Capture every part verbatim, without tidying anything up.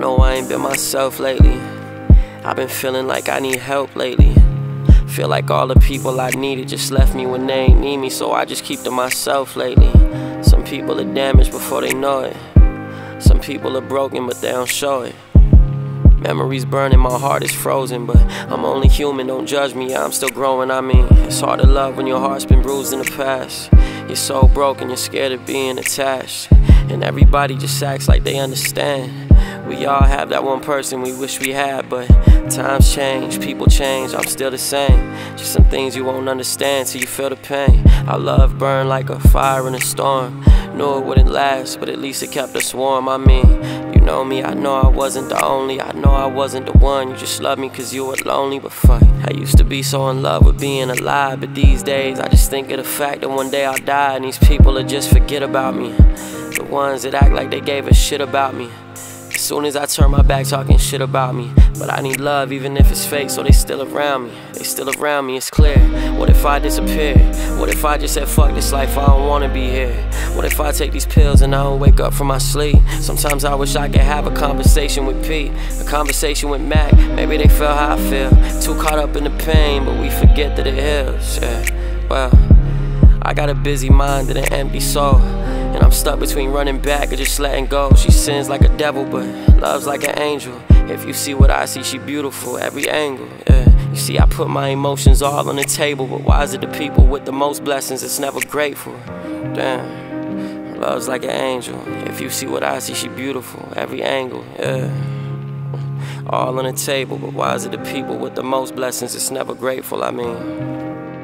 know I ain't been myself lately. I've been feeling like I need help lately. Feel like all the people I needed just left me when they ain't need me, so I just keep to myself lately. Some people are damaged before they know it. Some people are broken but they don't show it. Memories burning, my heart is frozen, but I'm only human, don't judge me, I'm still growing. I mean, it's hard to love when your heart's been bruised in the past. You're so broken, you're scared of being attached, and everybody just acts like they understand. We all have that one person we wish we had, but times change, people change, I'm still the same. Just some things you won't understand till you feel the pain. Our love burned like a fire in a storm. Knew it wouldn't last, but at least it kept us warm. I mean, you know me, I know I wasn't the only, I know I wasn't the one. You just loved me cause you were lonely, but fuck, I used to be so in love with being alive, but these days I just think of the fact that one day I'll die and these people will just forget about me. The ones that act like they gave a shit about me. As soon as I turn my back talking shit about me. But I need love even if it's fake, so they still around me. They still around me, it's clear. What if I disappear? What if I just said fuck this life, I don't wanna be here? What if I take these pills and I don't wake up from my sleep? Sometimes I wish I could have a conversation with Pete, a conversation with Mac. Maybe they feel how I feel, too caught up in the pain, but we forget that it heals. Yeah, well, I got a busy mind and an empty soul, and I'm stuck between running back or just letting go. She sins like a devil, but loves like an angel. If you see what I see, she beautiful, every angle, yeah. You see, I put my emotions all on the table, but why is it the people with the most blessings that's never grateful? Damn, love's like an angel. If you see what I see, she beautiful, every angle, yeah. All on the table, but why is it the people with the most blessings that's never grateful? I mean,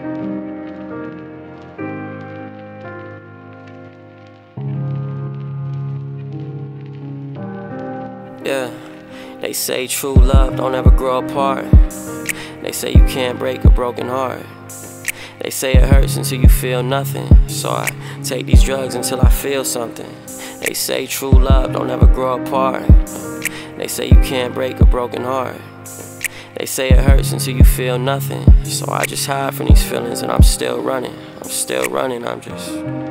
yeah, they say true love don't ever grow apart. They say you can't break a broken heart. They say it hurts until you feel nothing, so I take these drugs until I feel something. They say true love don't ever grow apart. They say you can't break a broken heart. They say it hurts until you feel nothing, so I just hide from these feelings and I'm still running. I'm still running, I'm just